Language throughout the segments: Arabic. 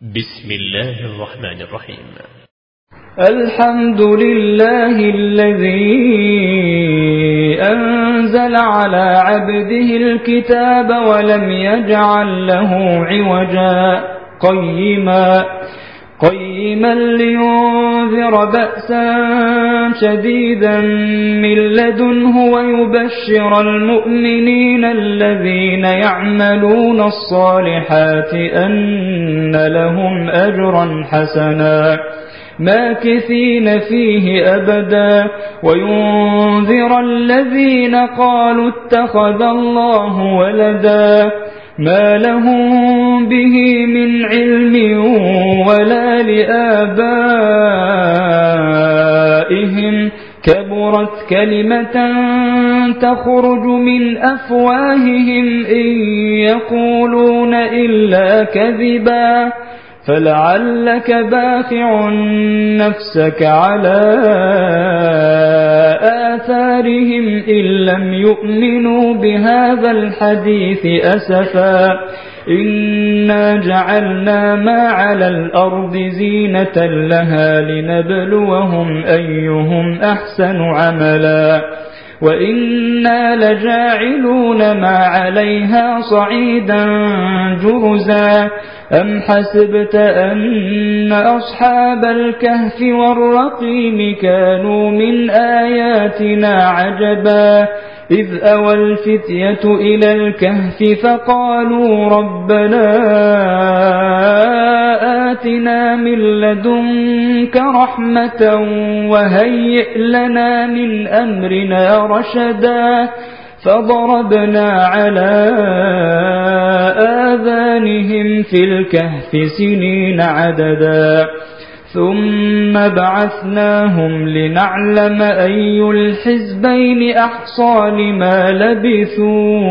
بسم الله الرحمن الرحيم. الحمد لله الذي أنزل على عبده الكتاب ولم يجعل له عوجا قيما لينذر بأسا شديدا من لدنه ويبشر المؤمنين الذين يعملون الصالحات أن لهم أجرا حسنا ماكثين فيه أبدا وينذر الذين قالوا اتخذ الله ولدا ما لهم به من علم ولا لآبائهم كبرت كلمة تخرج من أفواههم إن يقولون إلا كذبا فلعلك باخع نفسك على آثارهم إن لم يؤمنوا بهذا الحديث أسفا إنا جعلنا ما على الأرض زينة لها لنبلوهم أيهم أحسن عملا وإنا لجاعلون ما عليها صعيدا جرزا أم حسبت أن أصحاب الكهف والرقيم كانوا من آياتنا عجبا إذ أوى الفتية إلى الكهف فقالوا ربنا آتنا من لدنك رحمة وهيئ لنا من أمرنا رشدا فضربنا على آذانهم في الكهف سنين عددا ثم بعثناهم لنعلم أي الحزبين أحصى لما لبثوا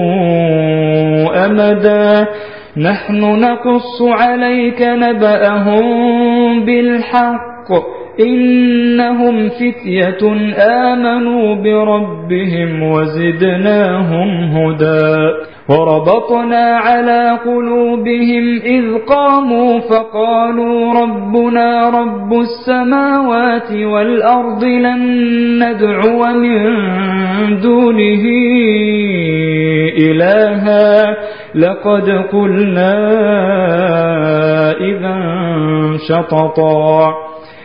أمدا نحن نقص عليك نبأهم بالحق إنهم فتية آمنوا بربهم وزدناهم هدى وربطنا على قلوبهم إذ قاموا فقالوا ربنا رب السماوات والأرض لن ندعو من دونه إلها لقد قلنا إذا شططا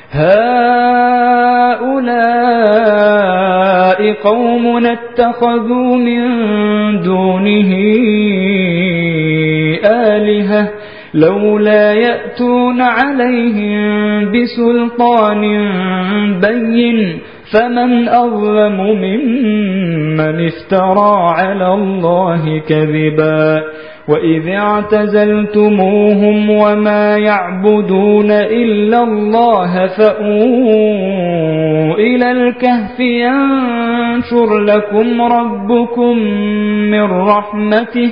هؤلاء قومنا اتخذوا من دونه آلهة لولا يأتون عليهم بسلطان بين فمن أظلم ممن افترى على الله كذبا وإذ اعتزلتموهم وما يعبدون إلا الله فأووا إلى الكهف ينشر لكم ربكم من رحمته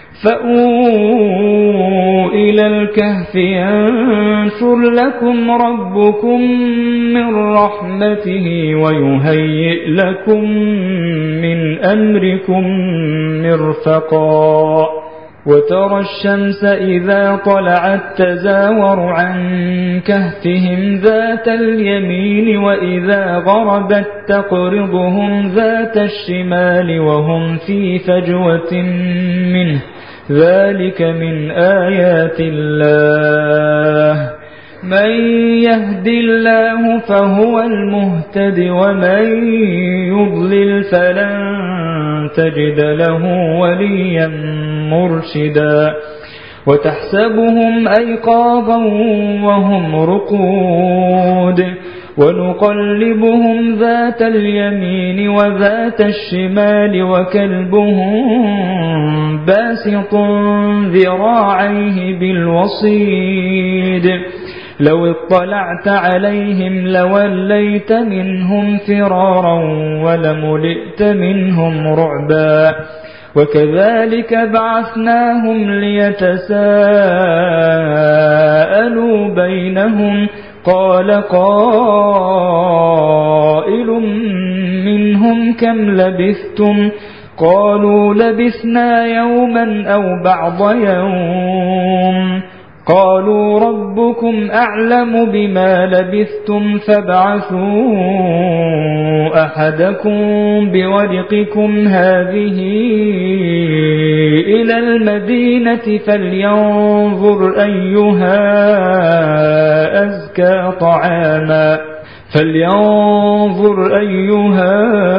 إلى الكهف ينشر لكم ربكم من رحمته ويهيئ لكم من أمركم مرفقا وترى الشمس إذا طلعت تزاور عن كهفهم ذات اليمين وإذا غربت تقرضهم ذات الشمال وهم في فجوة منه ذلك من آيات الله من يهد الله فهو المهتد ومن يضلل فلن تجد له وليا مرشدا وتحسبهم أيقاظا وهم رقود ونقلبهم ذات اليمين وذات الشمال وكلبهم باسط ذراعيه بالوصيد لو اطلعت عليهم لوليت منهم فرارا ولملئت منهم رعبا وكذلك بعثناهم ليتساءلوا بينهم قال قائل منهم كم لبثتم قالوا لبثنا يوما أو بعض يوم قالوا ربكم أعلم بما لبثتم فابعثوا أحدكم بورقكم هذه إلى المدينة فلينظر أيها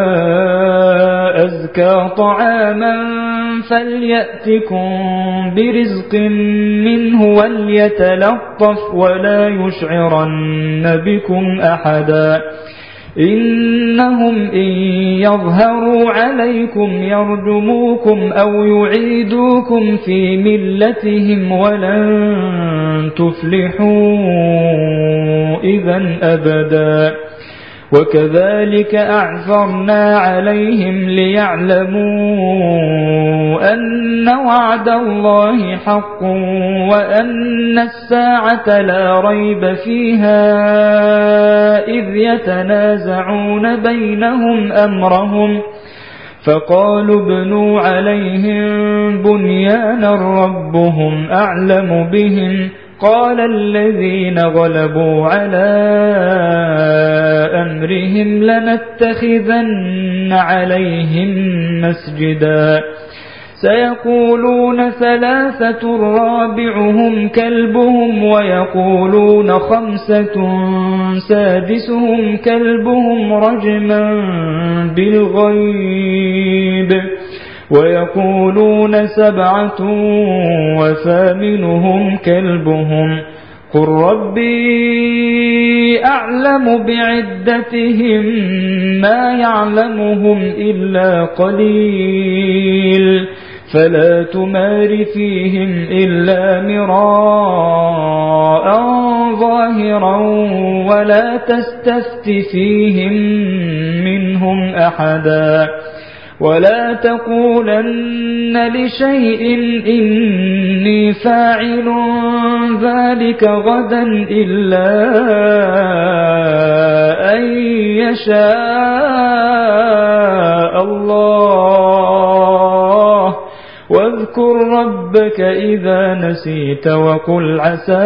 أزكى طعاما فليأتكم برزق منه وليتلطف ولا يشعرن بكم أحدا إنهم إن يظهروا عليكم يرجموكم أو يعيدوكم في ملتهم ولن تفلحوا إذا أبدا وكذلك أعثرنا عليهم ليعلموا أن وعد الله حق وأن الساعة لا ريب فيها إذ يتنازعون بينهم أمرهم فقالوا ابنوا عليهم بنيانا ربهم أعلم بهم قال الذين غلبوا على أمرهم لنتخذن عليهم مسجدا سيقولون 3 رابعهم كلبهم ويقولون 5 سادسهم كلبهم رجما بالغيب ويقولون 7 وثامنهم كلبهم قل ربي أعلم بعدتهم ما يعلمهم إلا قليل فلا تمار فيهم إلا مراء ظاهرا ولا تستفت فيهم منهم أحدا ولا تقولن لشيء إني فاعل ذلك غدا إلا أن يشاء الله واذكر ربك إذا نسيت وقل عسى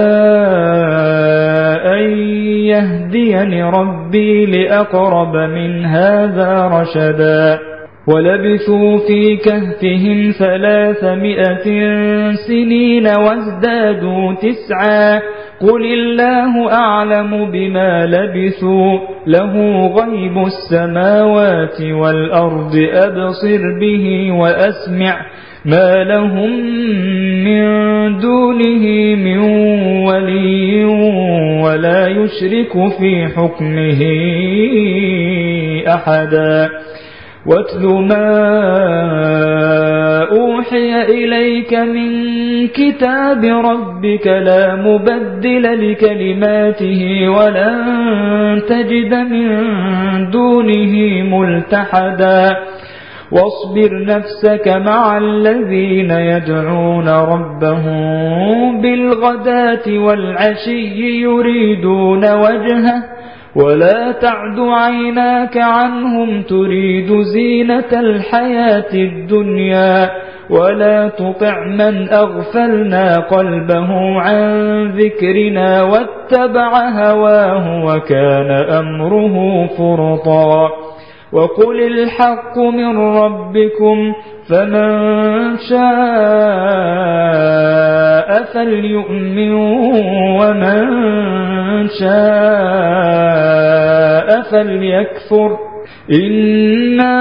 أن يهديني ربي لأقرب من هذا رشدا ولبثوا في كهفهم 300 سنين وازدادوا 9 قل الله أعلم بما لبثوا له غيب السماوات والأرض أبصر به وأسمع ما لهم من دونه من ولي ولا يشرك في حكمه أحدا واتل ما أوحي إليك من كتاب ربك لا مبدل لكلماته ولن تجد من دونه ملتحدا واصبر نفسك مع الذين يدعون ربهم بالغداة والعشي يريدون وجهه ولا تعد عيناك عنهم تريد زينة الحياة الدنيا ولا تطع من أغفلنا قلبه عن ذكرنا واتبع هواه وكان أمره فرطا وقل الحق من ربكم فمن شاء فليؤمن ومن شاء فليكفر إنا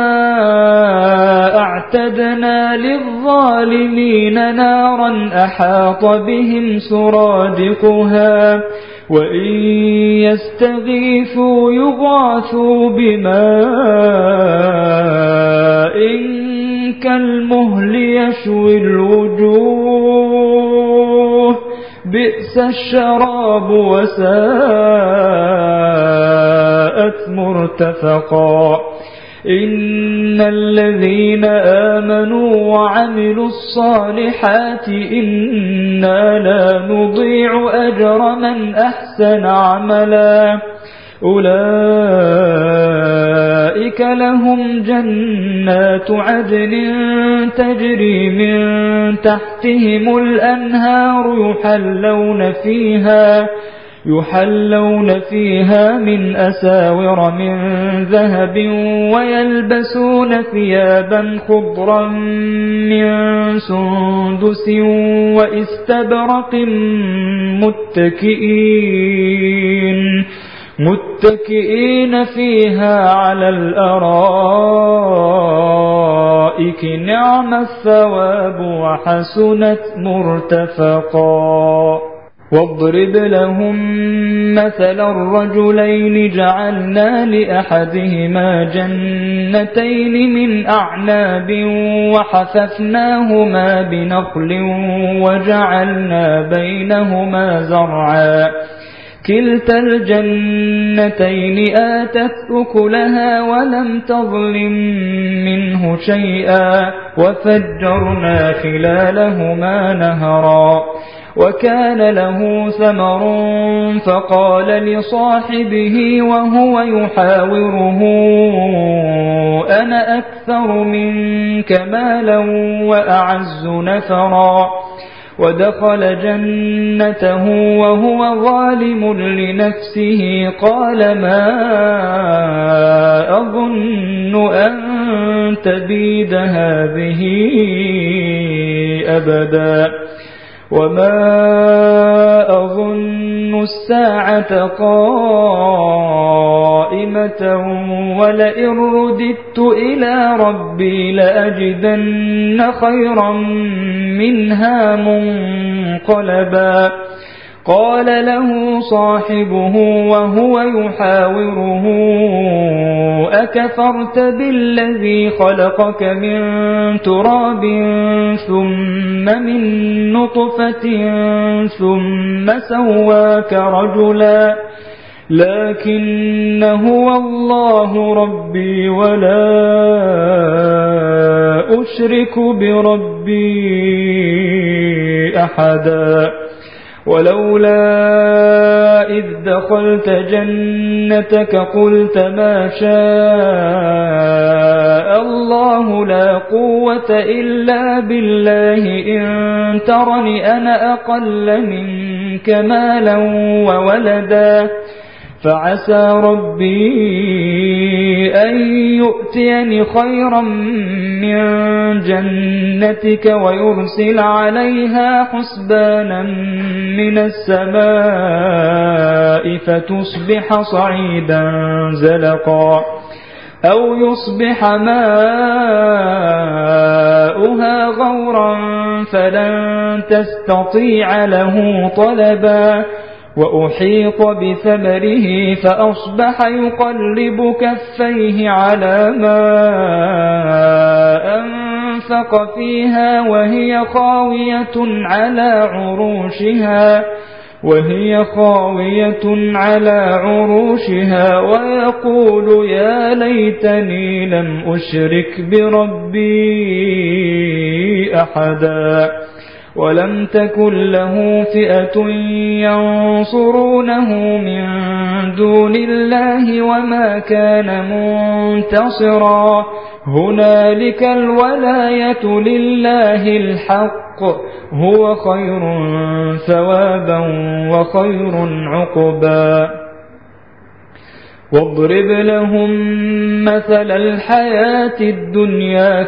أعتدنا للظالمين نارا أحاط بهم سرادقها وإن يستغيثوا يغاثوا بماء كالمهل يشوي الوجوه بئس الشراب وساءت مرتفقا إن الذين آمنوا وعملوا الصالحات إنا لا نضيع أجر من أحسن عملا أولئك لهم جنات عدن تجري من تحتهم الأنهار يحلون فيها من أساور من ذهب ويلبسون ثيابا خضرا من سندس وإستبرق متكئين فيها على الأرائك نعم الثواب وحسنت مرتفقا واضرب لهم مثل الرجلين جعلنا لأحدهما جنتين من أعناب وحففناهما بنخل وجعلنا بينهما زرعا كلتا الجنتين آتت أكلها ولم تظلم منه شيئا وفجرنا خلالهما نهرا وكان له ثمر فقال لصاحبه وهو يحاوره أنا أكثر منك مالا وأعز نفرا ودخل جنته وهو ظالم لنفسه قال ما أظن أن تبيد هذه أبدا وما أظن الساعة قائمة ولئن رددت إلى ربي لأجدن خيرا منها منقلبا قال له صاحبه وهو يحاوره أكفرت بالذي خلقك من تراب ثم من نطفة ثم سواك رجلا لكن هو الله ربي ولا أشرك بربي أحدا ولولا إذ دخلت جنتك قلت ما شاء الله لا قوة إلا بالله إن ترني أنا أقل منك مالا وولدا فعسى ربي أن يؤتيني خيرا من جنتك ويرسل عليها حسبانا من السماء فتصبح صعيدا زلقا أو يصبح ماؤها غورا فلن تستطيع له طلبا وأحيط بثمره فأصبح يقلب كفيه على ما أنفق فيها وهي خاوية على عروشها ويقول يا ليتني لم أشرك بربي أحدا ولم تكن له فئة ينصرونه من دون الله وما كان منتصرا هنالك الولاية لله الحق هو خير ثوابا وخير عقبا واضرب لهم مثل الحياة الدنيا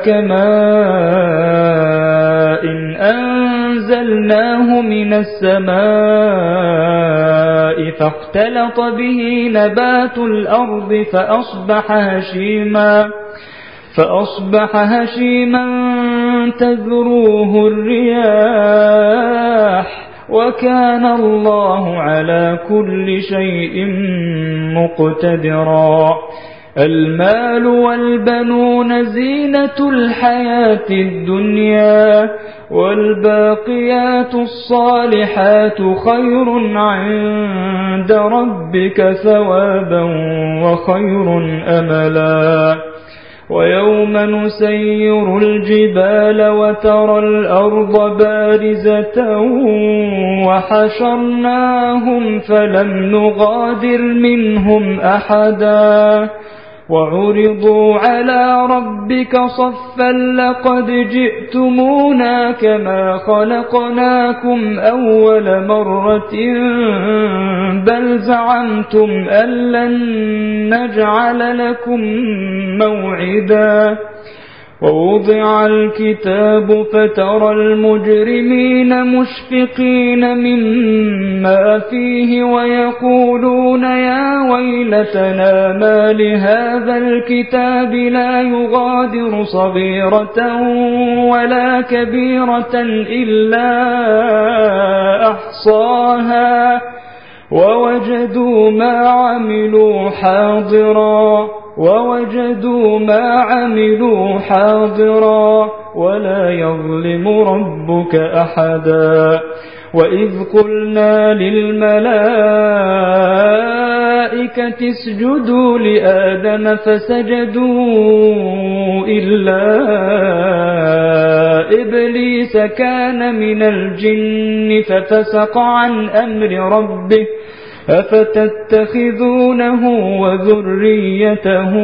كماء إن أنزلناه من السماء فاختلط به نبات الأرض فأصبح هشيما تذروه الرياح وكان الله على كل شيء مقتدرا المال والبنون زينة الحياة الدنيا والباقيات الصالحات خير عند ربك ثوابا وخير أملا ويوم نسير الجبال وترى الأرض بارزة وحشرناهم فلم نغادر منهم أحدا وعرضوا على ربك صفا لقد جئتمونا كما خلقناكم أول مرة بل زعمتم أن لن نجعل لكم موعدا ووضع الكتاب فترى المجرمين مشفقين مما فيه ويقولون يا ويلتنا ما لهذا الكتاب لا يغادر صغيرة ولا كبيرة إلا أحصاها ووجدوا ما عملوا حاضرا ولا يظلم ربك أحدا وإذ قلنا للملائكة اسجدوا لآدم فسجدوا إلا إبليس كان من الجن ففسق عن أمر ربه أفتتخذونه وذريته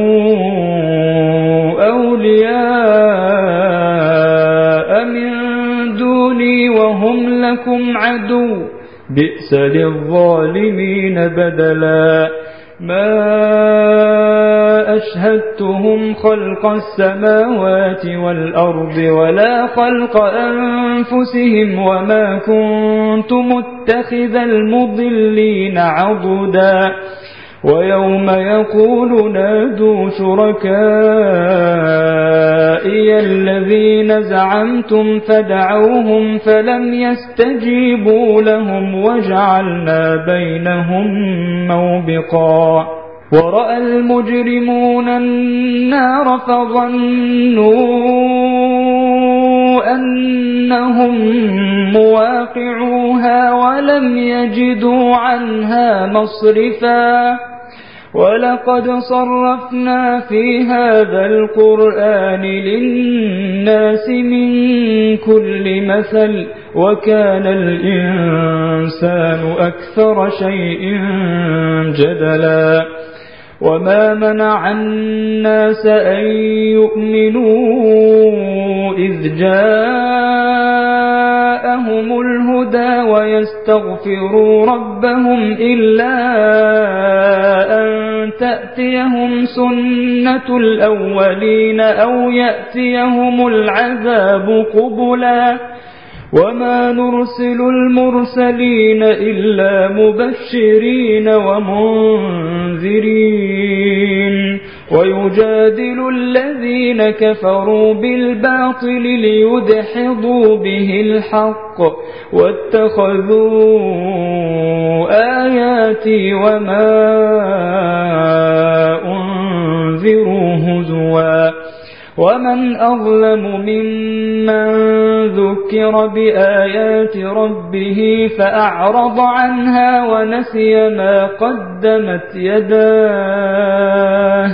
أولياء من دوني وهم لكم عدو بئس للظالمين بدلا ما أشهدتهم خلق السماوات والأرض ولا خلق أنفسهم وما كنت متخذ المضلين عضدا ويوم يقول نادوا شركائي الذين زعمتم فدعوهم فلم يستجيبوا لهم وجعلنا بينهم موبقا ورأى المجرمون النار فظنوا أنهم مواقعوها ولم يجدوا عنها مصرفا ولقد صرفنا في هذا القرآن للناس من كل مثل وكان الإنسان أكثر شيء جدلا وما منع الناس أن يؤمنوا إذ جاءهم الهدى ويستغفروا ربهم إلا أن تأتيهم سنة الأولين أو يأتيهم العذاب قبلا وما نرسل المرسلين إلا مبشرين ومنذرين ويجادل الذين كفروا بالباطل ليدحضوا به الحق واتخذوا آياتي وما أنذروا هزوا ومن أظلم ممن ذكر بآيات ربه فأعرض عنها ونسي ما قدمت يداه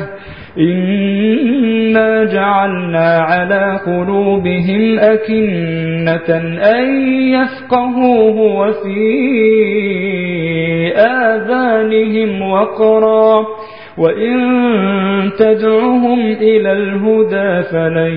إنا جعلنا على قلوبهم أكنة أن يفقهوه وفي آذانهم وقرا وإن تدعهم إلى الهدى فلن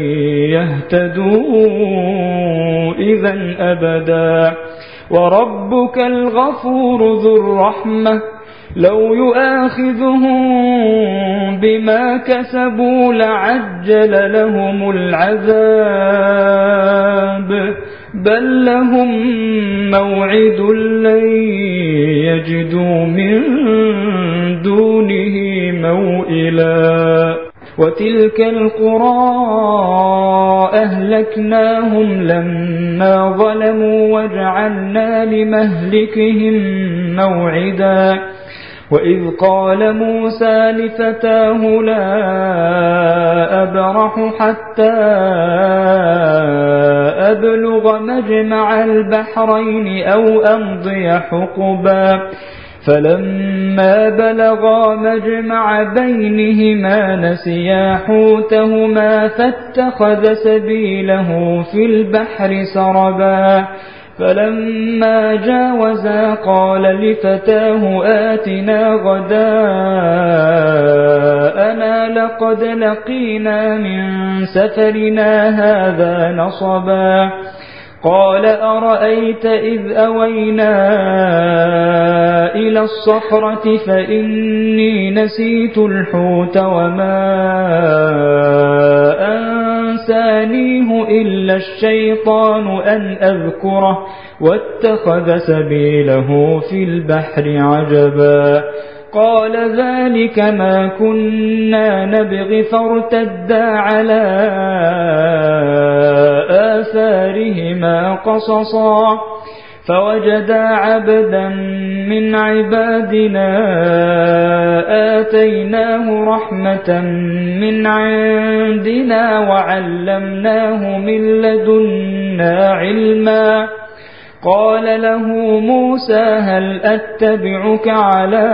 يهتدوا إذا أبدا وربك الغفور ذو الرحمة لو يؤاخذهم بما كسبوا لعجل لهم العذاب بل لهم موعد لن يجدوا من دونه موئلا وتلك القرى أهلكناهم لما ظلموا وجعلنا لمهلكهم موعدا وإذ قال موسى لفتاه لا أبرح حتى أبلغ مجمع البحرين أو أمضي حقبا فلما بلغا مجمع بينهما نسيا حوتهما فاتخذ سبيله في البحر سربا فلما جاوزا قال لفتاه آتنا غداءنا لقد لقينا من سفرنا هذا نصبا قال أرأيت إذ أوينا إلى الصخرة فإني نسيت الحوت وما أنسانيه إلا الشيطان أن أذكره واتخذ سبيله في البحر عجبا قال ذلك ما كنا نبغي فارتدا على آثارهما قصصا فوجدا عبدا من عبادنا آتيناه رحمة من عندنا وعلمناه من لدنا علما قال له موسى هل أتبعك على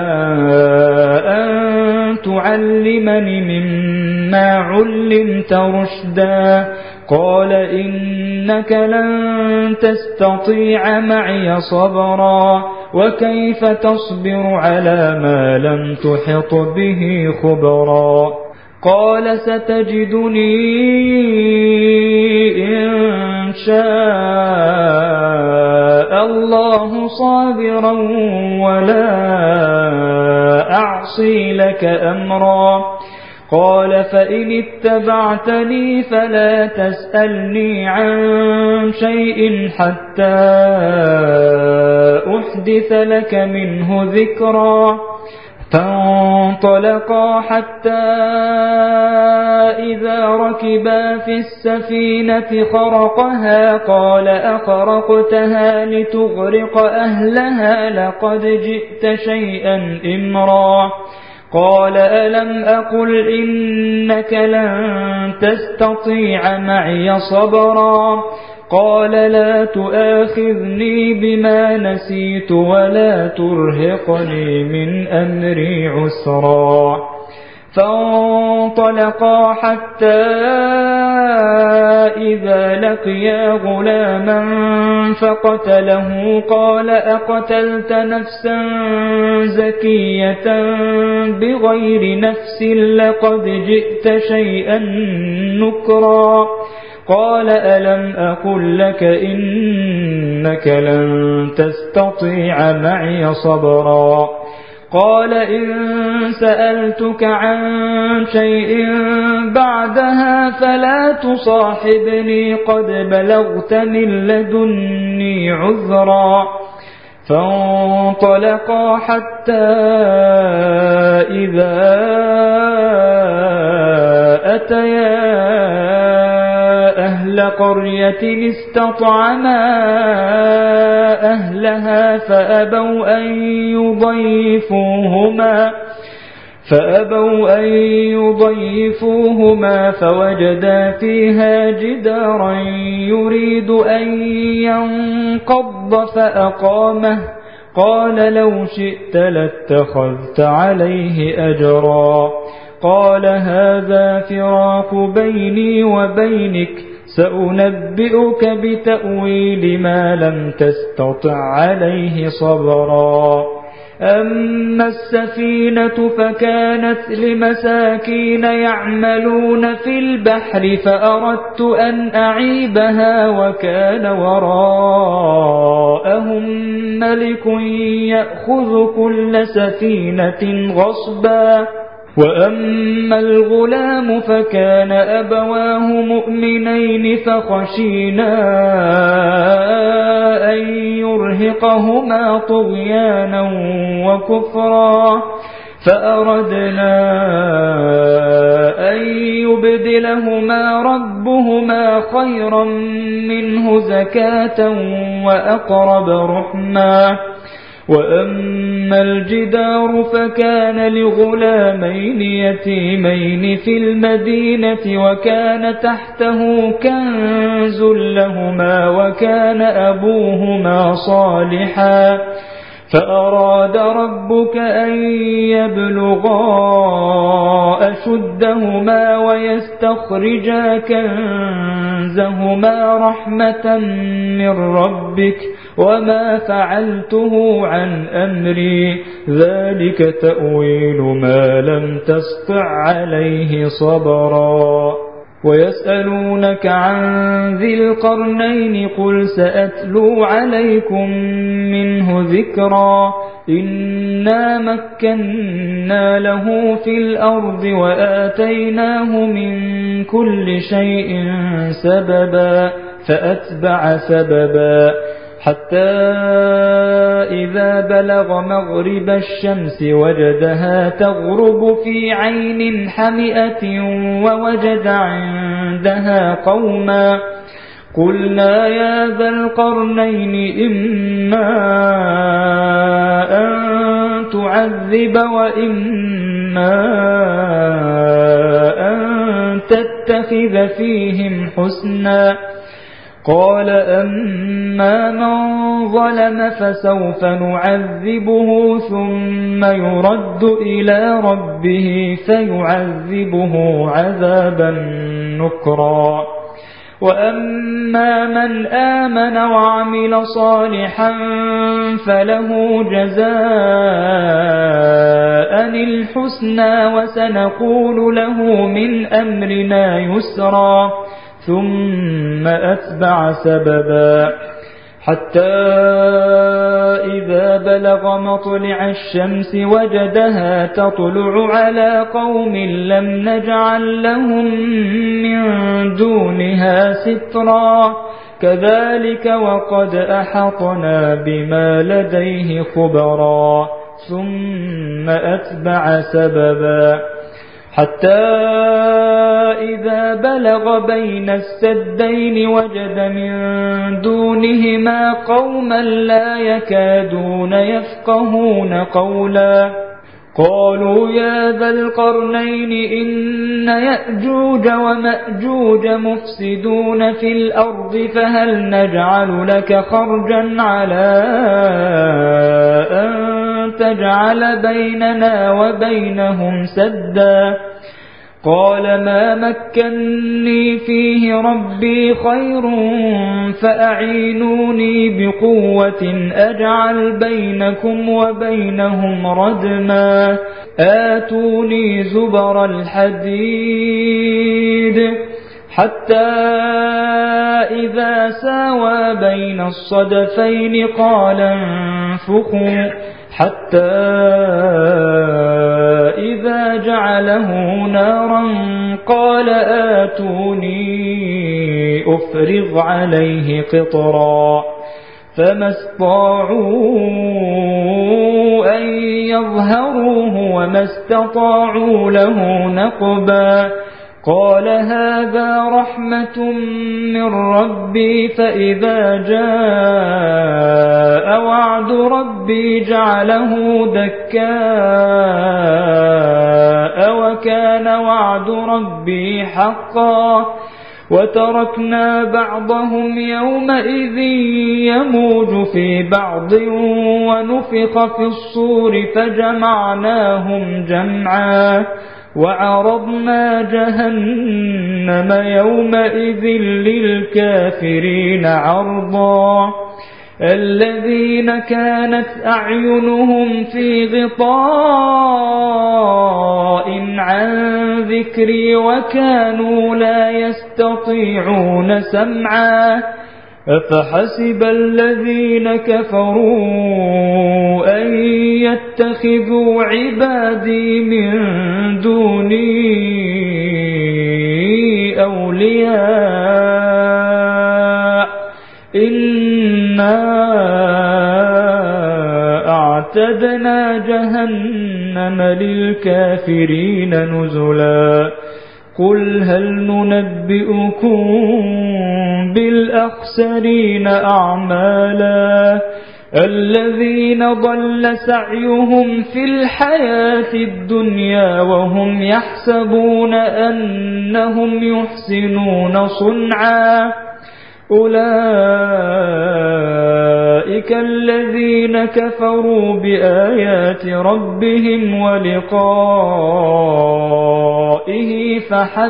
أن تعلمني مما علمت رشدا قال إنك لن تستطيع معي صبرا وكيف تصبر على ما لم تحط به خبرا قال ستجدني إن شاء الله صابرا ولا أعصي لك أمرا قال فإن اتبعتني فلا تسألني عن شيء حتى أحدث لك منه ذكرا فانطلقا حتى إذا ركبا في السفينة خرقها قال أخرقتها لتغرق أهلها لقد جئت شيئا إمرا قال ألم أقل إنك لن تستطيع معي صبرا قال لا تؤاخذني بما نسيت ولا ترهقني من أمري عسرا فانطلقا حتى إذا لقيا غلاما فقتله قال أقتلت نفسا زكية بغير نفس لقد جئت شيئا نكرا قال ألم أقل لك إنك لن تستطيع معي صبرا قال إن سألتك عن شيء بعدها فلا تصاحبني قد بلغت من لدني عذرا فانطلقا حتى إذا أتيا أهل قرية استطعما أهلها فأبوا أن يضيفوهما فوجدا فيها جدارا يريد أن ينقض فأقامه قال لو شئت لاتخذت عليه أجرا قال هذا فراق بيني وبينك سأنبئك بتأويل ما لم تستطع عليه صبرا أما السفينة فكانت لمساكين يعملون في البحر فأردت أن أعيبها وكان وراءهم ملك يأخذ كل سفينة غصبا وأما الغلام فكان أبواه مؤمنين فخشينا أن يرهقهما طغيانا وكفرا فأردنا أن يبدلهما ربهما خيرا منه زكاة وأقرب رحما وأما الجدار فكان لغلامين يتيمين في المدينة وكان تحته كنز لهما وكان أبوهما صالحا فأراد ربك أن يبلغا أشدهما ويستخرجا كنزهما رحمة من ربك وما فعلته عن أمري ذلك تأويل ما لم تسطع عليه صبرا ويسألونك عن ذي القرنين قل سأتلو عليكم منه ذكرا إنا مكنا له في الأرض وآتيناه من كل شيء سببا فأتبع سببا حتى إذا بلغ مغرب الشمس وجدها تغرب في عين حمئة ووجد عندها قوما قلنا يا ذا القرنين إما أن تعذب وإما أن تتخذ فيهم حسنا قال أما من ظلم فسوف نعذبه ثم يرد إلى ربه فيعذبه عذابا نكرا وأما من آمن وعمل صالحا فله جزاء الحسنى وسنقول له من أمرنا يسرا ثم أتبع سببا حتى إذا بلغ مطلع الشمس وجدها تطلع على قوم لم نجعل لهم من دونها سترا كذلك وقد أحطنا بما لديه خبرا ثم أتبع سببا حتى إذا بلغ بين السدين وجد من دونهما قوما لا يكادون يفقهون قولا قالوا يا ذا القرنين إن يأجوج ومأجوج مفسدون في الأرض فهل نجعل لك خرجا على أن تجعل بيننا وبينهم سدا قال ما مكني فيه ربي خير فأعينوني بقوة أجعل بينكم وبينهم ردما آتوني زبر الحديد حتى إذا ساوى بين الصدفين قال انفخوا حتى إذا جعله نارا قال آتوني أفرغ عليه قطرا فما استطاعوا أن يظهروه وما استطاعوا له نقبا قال هذا رحمة من ربي فإذا جاء وعد ربي جعله دكاء وكان وعد ربي حقا وتركنا بعضهم يومئذ يموج في بعض ونفخ في الصور فجمعناهم جمعا وعرضنا جهنم يومئذ للكافرين عرضا الذين كانت أعينهم في غطاء عن ذكري وكانوا لا يستطيعون سمعا أفحسب الذين كفروا أن يتخذوا عبادي من دوني أولياء إنا أعتدنا جهنم للكافرين نزلا قل هل ننبئكم بالأخسرين أعمالا الذين ضل سعيهم في الحياة الدنيا وهم يحسبون أنهم يحسنون صنعا أولئك أولئك الذين كفروا بآيات ربهم ولقائه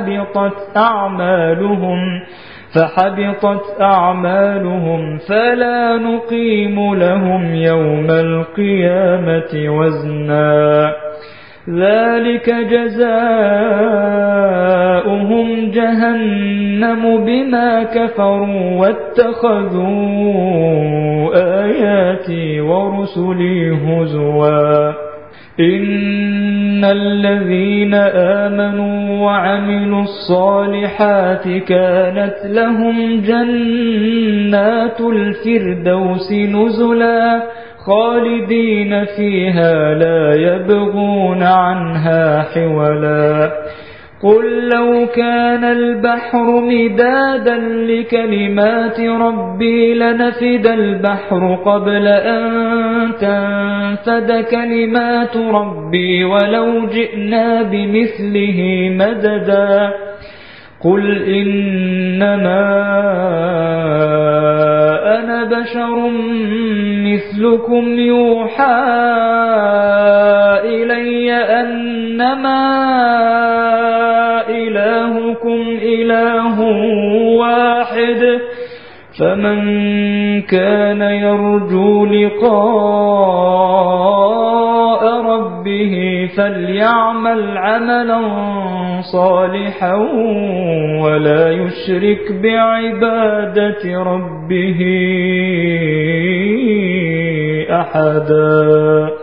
فحبطت أعمالهم فلا نقيم لهم يوم القيامة وزنا ذلك جزاؤهم جهنم بما كفروا واتخذوا آياتي ورسلي هزوا إن الذين آمنوا وعملوا الصالحات كانت لهم جنات الفردوس نزلا خالدين فيها لا يبغون عنها حولا قل لو كان البحر مدادا لكلمات ربي لنفد البحر قبل أن تنفد كلمات ربي ولو جئنا بمثله مددا قل إنما أنا بشر مثلكم يوحى إلي أنما إلهكم إله واحد فمن كان يرجو لقاء ربه فليعمل عملا صالحا ولا يشرك بعبادة ربه أحدا